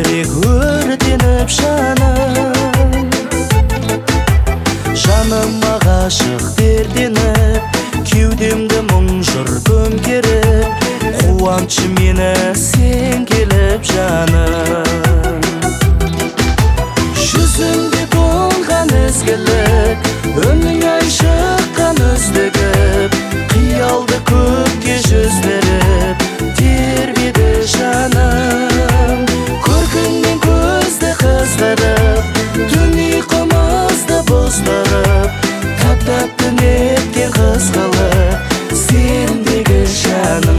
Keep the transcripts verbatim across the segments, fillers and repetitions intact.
жүрек өртеніп жаным, жаныма ғашық дертеніп, кеудемді мұң жыр көмкеріп, қуантшы мені сен келіп жаным. Жүзіңде толған ізгілік, үнің ай шыққан үздігіп, қиялды көкке жүздіріп тербеді жаным. Көркіңнен көзді қыздырып, түн ұйқымызды боздырып, тап-тапты неткен қызғылық сендегі жаным.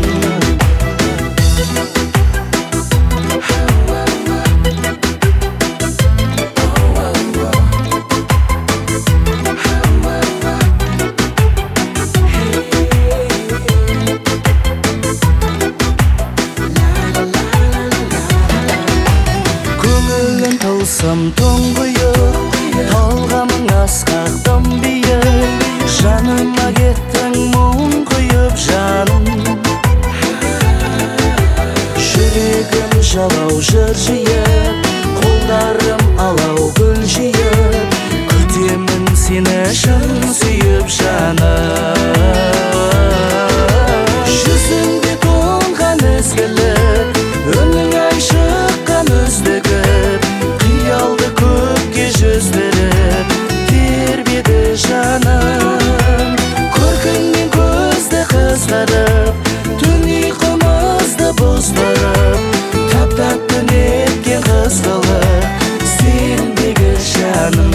Тылсым тұңғиық, талғамың асқақтым биік, жаныма кеттің мұң құйып жаным. Жүрегім жалау жыр жиып, қолдарым алау гүл жиып, күтемін сені шын сүйіп жаным. Жүзіңде толған ізгілік, үнің ай шыққан үздігіп, қиялды көкке жүздіріп тербеді жаным. Көркіңнен көзді қыздырып, түн ұйқымызды боздырып, тап-тапты неткен қызғылық сендегі жаным.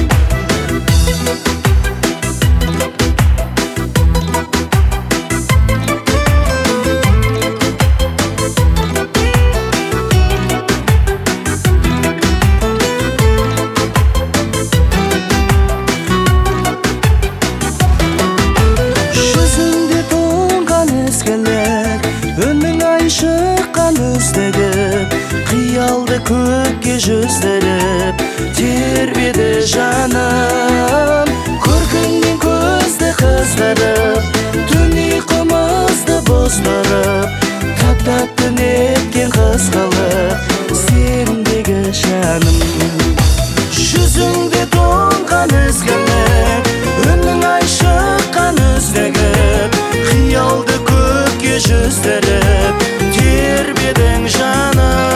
Үнің ай шыққан үздігіп, қиялды көкке жүздіріп тербеді жаным. Көркіңнен көзді қыздырып, түн ұйқымызды боздырып, тап-тапты неткен қызғылық сендегі жаным. Жүзіңде толған ізгілік, үнің ай шыққан үздігіп, қиялды көкке жүздіріп тербедің жаным.